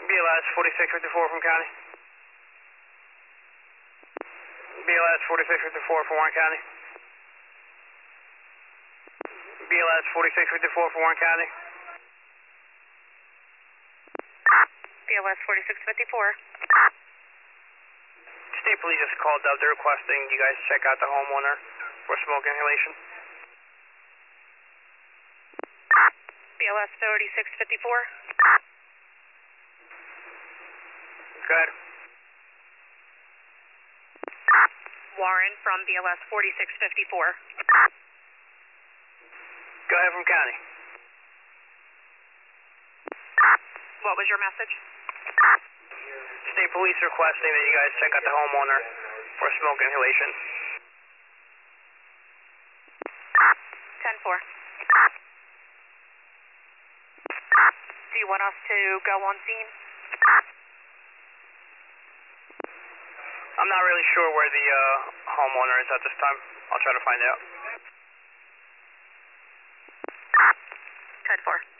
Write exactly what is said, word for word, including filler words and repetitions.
B L S forty-six fifty-four from County. B L S forty-six fifty-four from Warren County. B L S forty-six fifty-four from Warren County. B L S forty-six fifty-four. State Police just called up. They're requesting you guys check out the homeowner for smoke inhalation. B L S forty-six fifty-four. Go ahead. Warren from B L S forty-six fifty-four. Go ahead from County. What was your message? State Police requesting that you guys check out the homeowner for smoke inhalation. ten four. Do you want us to go on scene? I'm not really sure where the uh, homeowner is at this time. I'll try to find out. ten four.